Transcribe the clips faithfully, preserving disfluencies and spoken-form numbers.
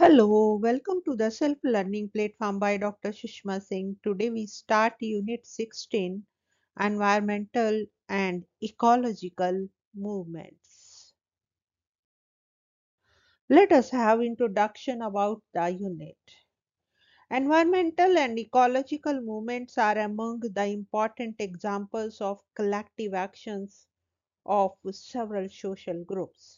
Hello, welcome to the Self Learning Platform by Doctor Sushma Singh. Today we start Unit sixteen, Environmental and Ecological Movements. Let us have introduction about the unit. Environmental and ecological movements are among the important examples of collective actions of several social groups.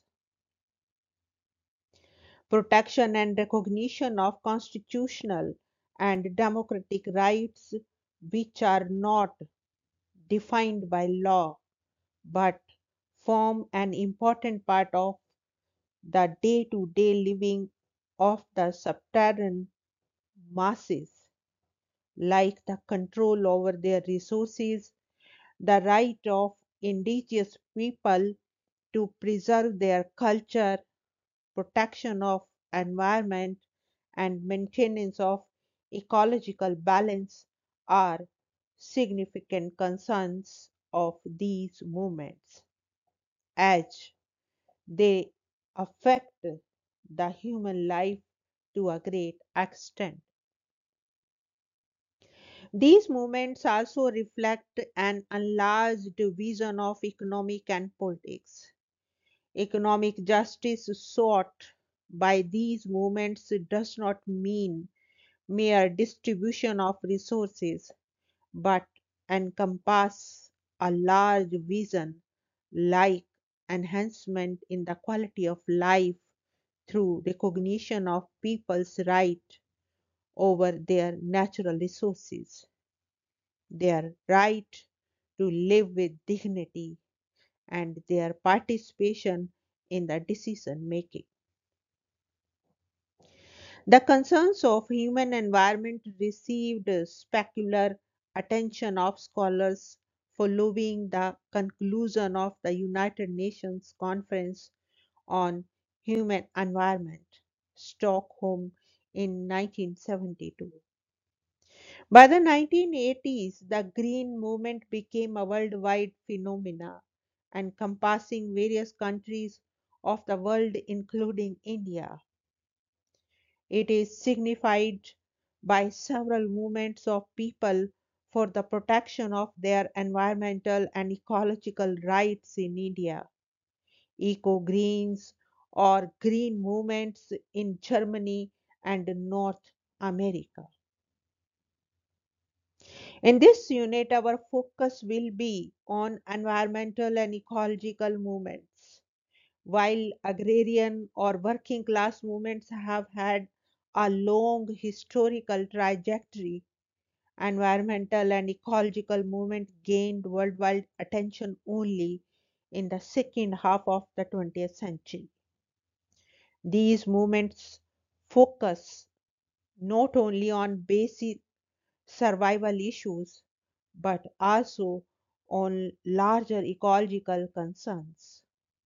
Protection and recognition of constitutional and democratic rights which are not defined by law but form an important part of the day to day living of the subterranean masses, like the control over their resources, the right of indigenous people to preserve their culture, protection of environment, and maintenance of ecological balance are significant concerns of these movements as they affect the human life to a great extent. These movements also reflect an enlarged vision of economic and politics. Economic justice sought by these movements does not mean mere distribution of resources, but encompass a large vision like enhancement in the quality of life through recognition of people's right over their natural resources, their right to live with dignity, and their participation in the decision making. The concerns of human environment received specular attention of scholars following the conclusion of the United Nations Conference on Human Environment, Stockholm in nineteen seventy-two. By the nineteen eighties, the Green Movement became a worldwide phenomenon, encompassing various countries of the world, including India. It is signified by several movements of people for the protection of their environmental and ecological rights in India, eco greens or green movements in Germany and North America. In this unit, our focus will be on environmental and ecological movements. While agrarian or working class movements have had a long historical trajectory, environmental and ecological movement gained worldwide attention only in the second half of the twentieth century. These movements focus not only on basic survival issues but also on larger ecological concerns.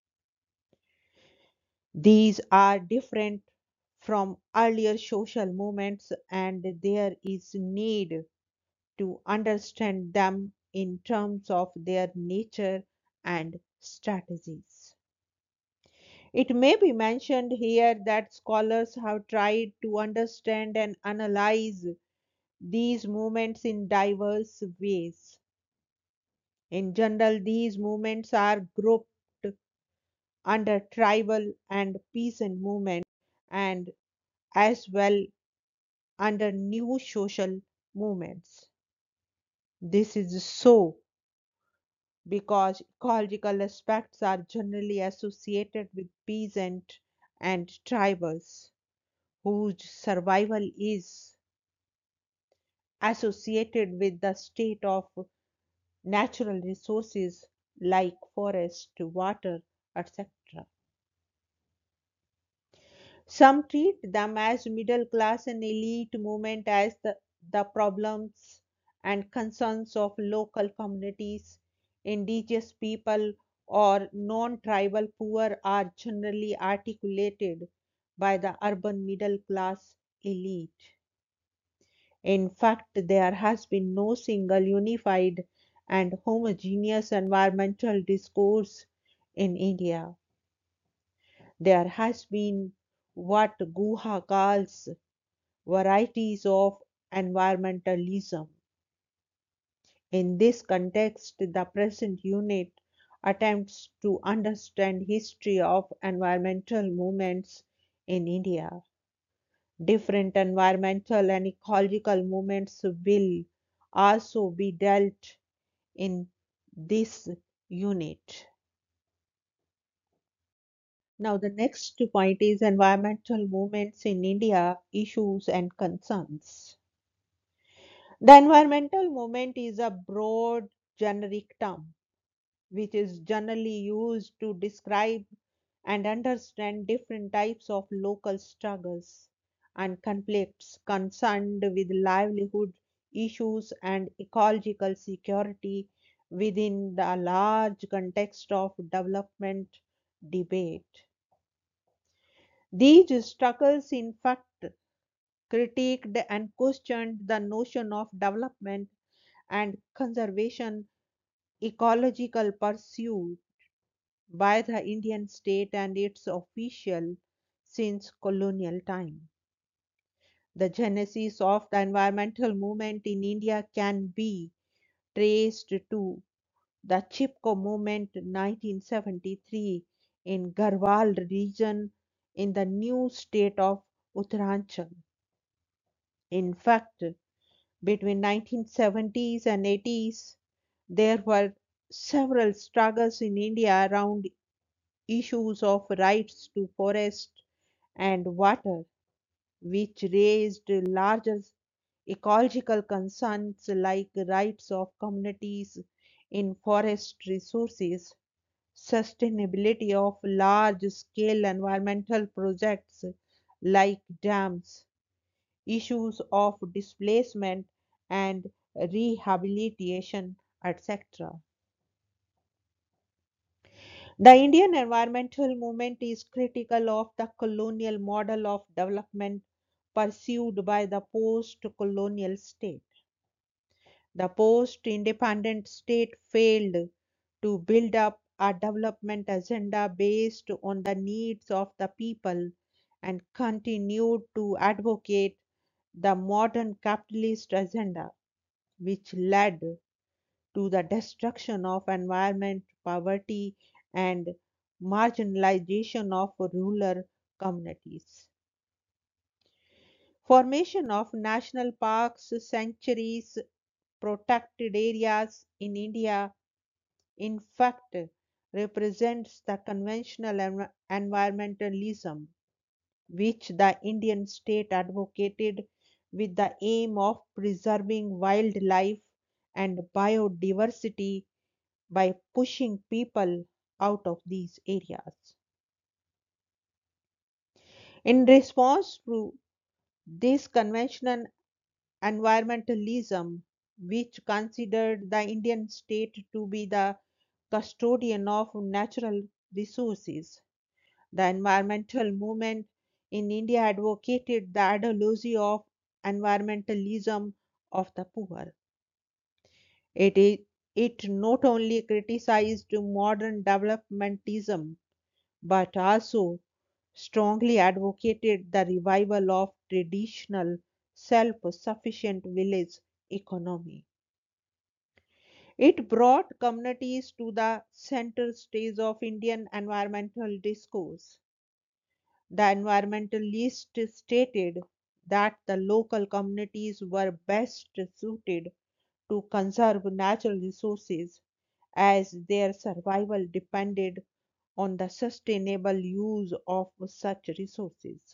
These are different from earlier social movements, and there is need to understand them in terms of their nature and strategies. It may be mentioned here that scholars have tried to understand and analyze these movements in diverse ways. In general, these movements are grouped under tribal and peasant movements and as well under new social movements. This is so because ecological aspects are generally associated with peasant and tribals whose survival is associated with the state of natural resources like forest, water, et cetera. Some treat them as middle class and elite movement as the, the problems and concerns of local communities, indigenous people, or non tribal poor are generally articulated by the urban middle class elite. In fact, there has been no single unified and homogeneous environmental discourse in India. There has been what Guha calls varieties of environmentalism. In this context, the present unit attempts to understand history of environmental movements in India. Different environmental and ecological movements will also be dealt in this unit. Now, the next point is environmental movements in India, issues and concerns. The environmental movement is a broad generic term which is generally used to describe and understand different types of local struggles and conflicts concerned with livelihood issues and ecological security within the large context of development debate. These struggles, in fact, critiqued and questioned the notion of development and conservation ecological pursuit by the Indian state and its official since colonial time. The genesis of the environmental movement in India can be traced to the Chipko movement nineteen seventy-three in Garhwal region in the new state of Uttaranchal. In fact, between nineteen seventies and eighties, there were several struggles in India around issues of rights to forest and water, which raised larger ecological concerns like rights of communities in forest resources, sustainability of large scale environmental projects like dams, issues of displacement and rehabilitation, et cetera. The Indian environmental movement is critical of the colonial model of development pursued by the post colonial state. The post independent state failed to build up a development agenda based on the needs of the people and continued to advocate the modern capitalist agenda, which led to the destruction of environment, poverty, and marginalization of rural communities. Formation of national parks, sanctuaries, protected areas in India, in fact, represents the conventional env- environmentalism which the Indian state advocated with the aim of preserving wildlife and biodiversity by pushing people out of these areas. In response to this conventional environmentalism, which considered the Indian state to be the custodian of natural resources, the environmental movement in India advocated the ideology of environmentalism of the poor. It, is, it not only criticized modern developmentism but also strongly advocated the revival of traditional self sufficient village economy. It brought communities to the center stage of Indian environmental discourse. The environmentalists stated that the local communities were best suited to conserve natural resources as their survival depended on the sustainable use of such resources.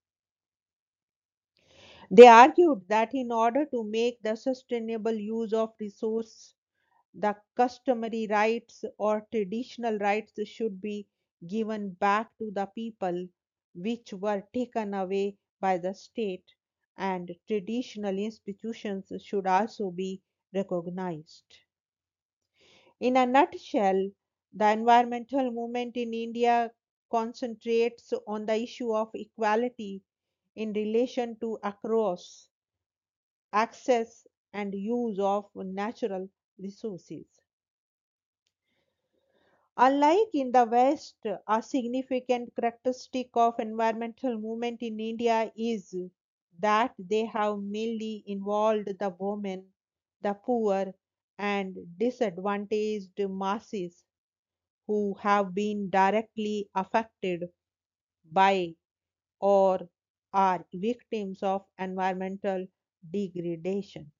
They argued that in order to make the sustainable use of resource, the customary rights or traditional rights should be given back to the people, which were taken away by the state, and traditional institutions should also be recognized. In a nutshell, the environmental movement in India concentrates on the issue of equality in relation to across access and use of natural resources. Unlike in the West, a significant characteristic of environmental movement in India is that they have mainly involved the women, the poor, and disadvantaged masses who have been directly affected by or are victims of environmental degradation.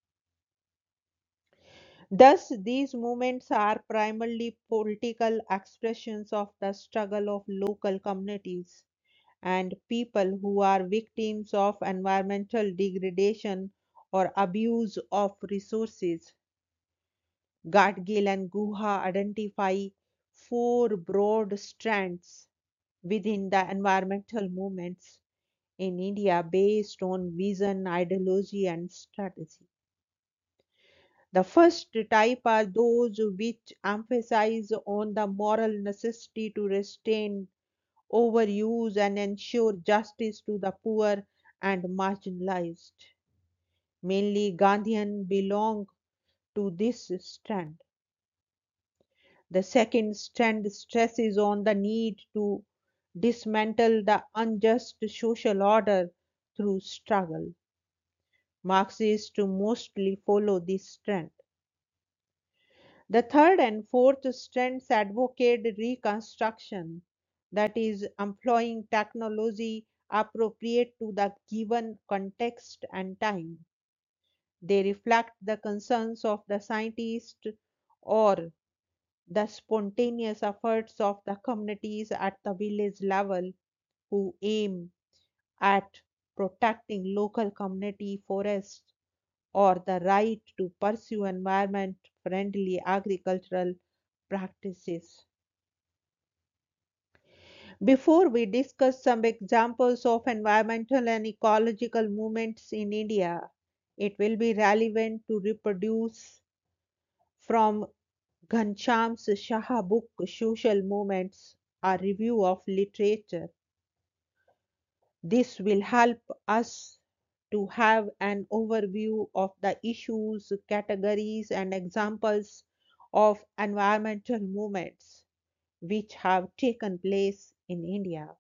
Thus, these movements are primarily political expressions of the struggle of local communities and people who are victims of environmental degradation or abuse of resources. Gadgil and Guha identify four broad strands within the environmental movements in India based on vision, ideology, and strategy. The first type are those which emphasize on the moral necessity to restrain overuse and ensure justice to the poor and marginalized. Mainly Gandhian belong to this strand. The second strand stresses on the need to dismantle the unjust social order through struggle. Marxists mostly follow this strand. The third and fourth strands advocate reconstruction, that is, employing technology appropriate to the given context and time. They reflect the concerns of the scientist or the spontaneous efforts of the communities at the village level who aim at protecting local community forests or the right to pursue environment friendly agricultural practices. Before we discuss some examples of environmental and ecological movements in India, it will be relevant to reproduce from Ghanshyam Shah book Social Movements a review of literature. This will help us to have an overview of the issues, categories, and examples of environmental movements which have taken place in India.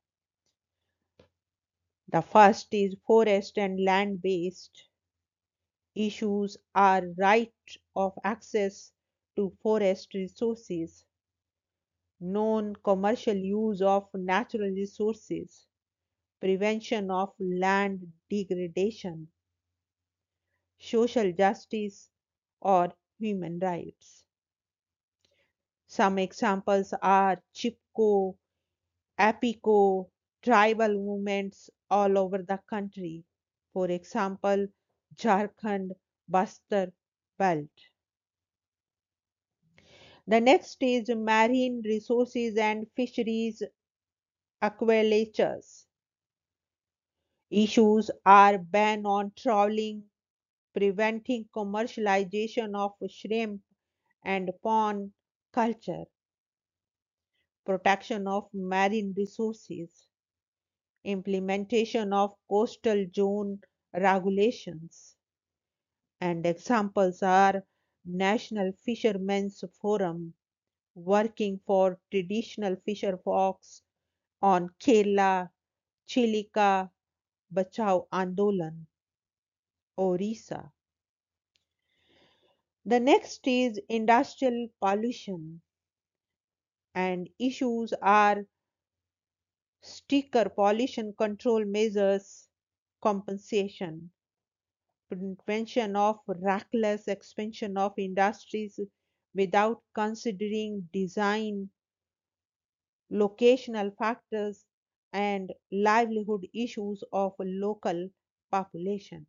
The first is forest and land based issues are right of access to forest resources, non commercial use of natural resources, prevention of land degradation, social justice, or human rights. Some examples are Chipko, Apico, tribal movements all over the country. For example, Jharkhand, Bastar belt. The next is marine resources and fisheries aquaculture. Issues are ban on trawling, preventing commercialization of shrimp and prawn culture, protection of marine resources, implementation of coastal zone regulations, and examples are National Fishermen's Forum working for traditional fisher folks on Kerala, Chilika Bachao Andolan, Orissa. The next is industrial pollution, and issues are stricter pollution control measures, compensation, prevention of reckless expansion of industries without considering design, locational factors, and livelihood issues of a local population.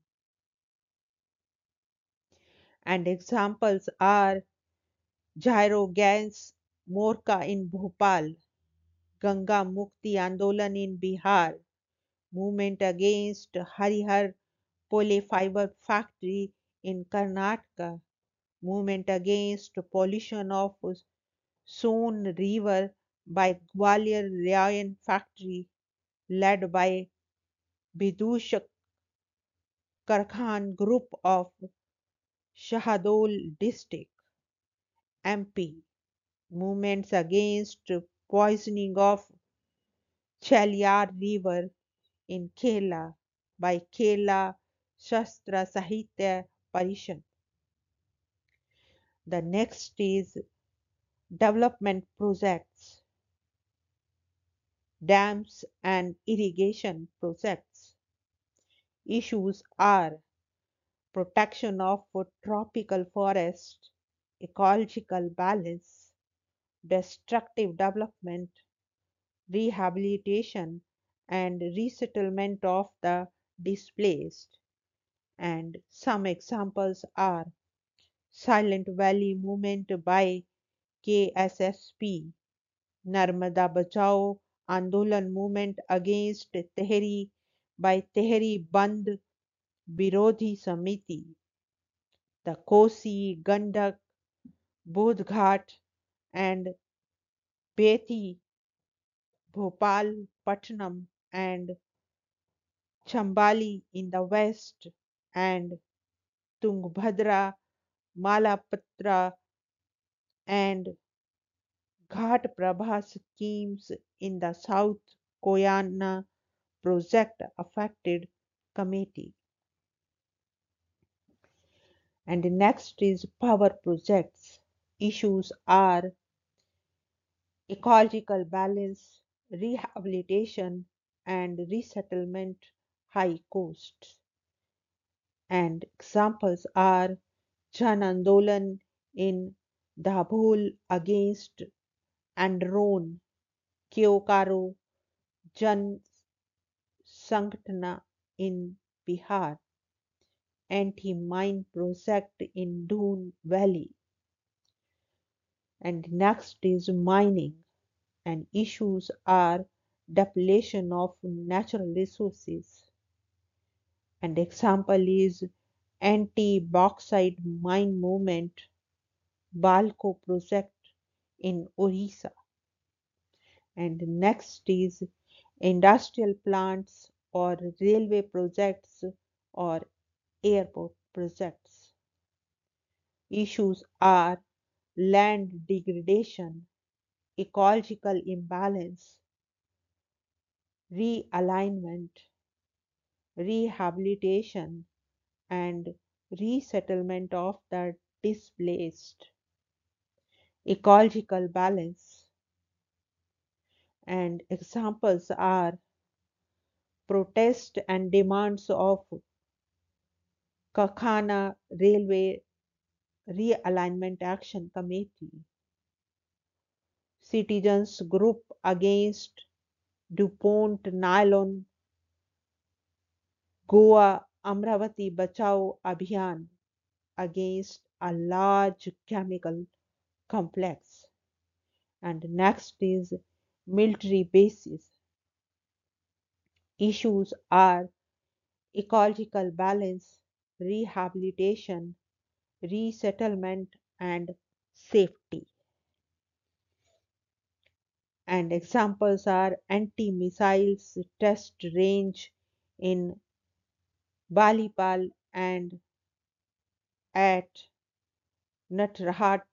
And examples are Jairo Gans Morka in Bhopal, Ganga Mukti Andolan in Bihar, movement against Harihar Pole Fiber Factory in Karnataka, movement against pollution of Son River by Gwalior Rayon Factory led by Bidush Karkhan Group of Shahadol District, M P. movements against poisoning of Chaliyar River in Kerala by Kerala Shastra Sahitya Parishad. The next is development projects, dams and irrigation projects. Issues are protection of tropical forest, ecological balance, destructive development, rehabilitation and resettlement of the displaced. And some examples are Silent Valley Movement by K S S P, Narmada Bachao Andolan Movement against Tehri by Tehri Band Birodhi Samiti, the Kosi, Gandak, Bodhghat and Bethi, Bhopal, Patnam and Chambali in the west and Tungbhadra, Malapatra and Ghat Prabha schemes in the South Koyana project affected committee. And next is power projects. Issues are ecological balance, rehabilitation and resettlement high costs. And examples are Jan Andolan in Dabhol against Andron, Kyokaro Jan Sangatana in Bihar, anti-mine project in Doon Valley. And next is mining, and issues are depletion of natural resources. And example is anti-bauxite mine movement, Balco project in Orissa. And next is industrial plants or railway projects or airport projects. Issues are land degradation, ecological imbalance, realignment, rehabilitation, and resettlement of the displaced, ecological balance. And examples are protest and demands of Kakhana Railway Realignment Action Committee, citizens group against DuPont Nylon, Goa Amravati Bachao Abhiyan against a large chemical complex. And next is military bases. Issues are ecological balance, rehabilitation, resettlement, and safety. And examples are anti-missiles test range in Balipal and at Natrhat,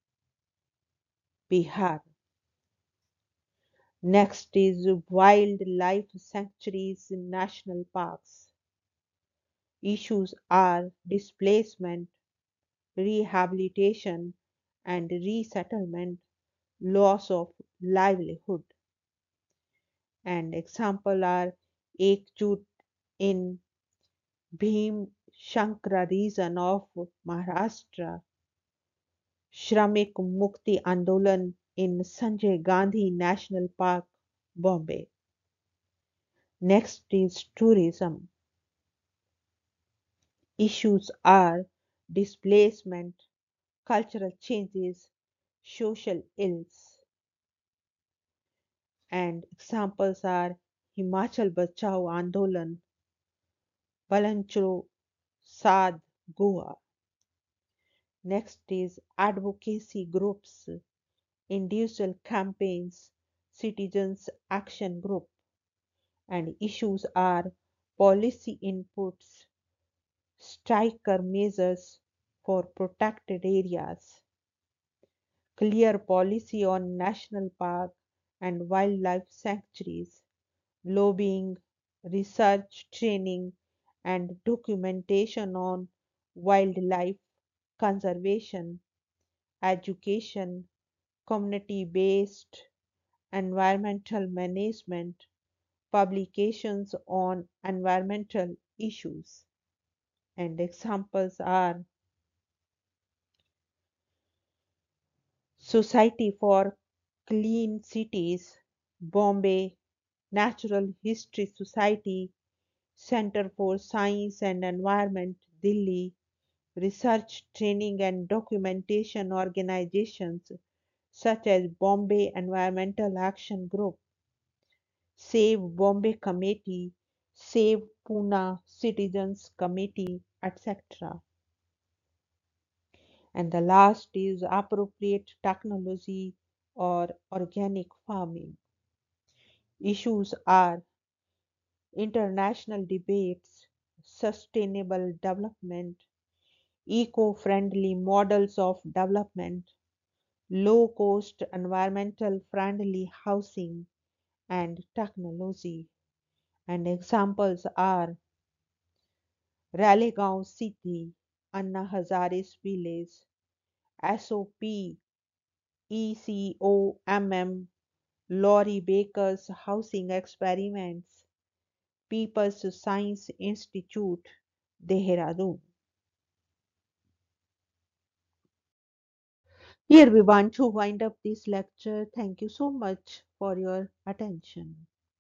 Bihar. Next is wildlife sanctuaries in national parks. Issues are displacement, rehabilitation and resettlement, loss of livelihood. And example are Ekjut in Bhim Shankara region of Maharashtra, Shramik Mukti Andolan in Sanjay Gandhi National Park, Bombay. Next is tourism. Issues are displacement, cultural changes, social ills. And examples are Himachal Bachao Andolan, Balanchro Sad, Goa. Next is advocacy groups, individual campaigns, citizens action group. And issues are policy inputs, striker measures for protected areas, clear policy on national park and wildlife sanctuaries, lobbying, research, training, and documentation on wildlife conservation, education, community based environmental management, publications on environmental issues. And examples are Society for Clean Cities, Bombay, Natural History Society, Center for Science and Environment, Delhi, research, training, and documentation organizations such as Bombay Environmental Action Group, Save Bombay Committee, Save Pune Citizens Committee, et cetera. And the last is appropriate technology or organic farming. Issues are international debates, sustainable development, eco friendly models of development, low cost environmental friendly housing, and technology. And examples are Raleigh City, Anna Hazare's village, SOP, ECOMM, Laurie Baker's housing experiments, People's Science Institute, Dehradun. Here we want to wind up this lecture. Thank you so much for your attention.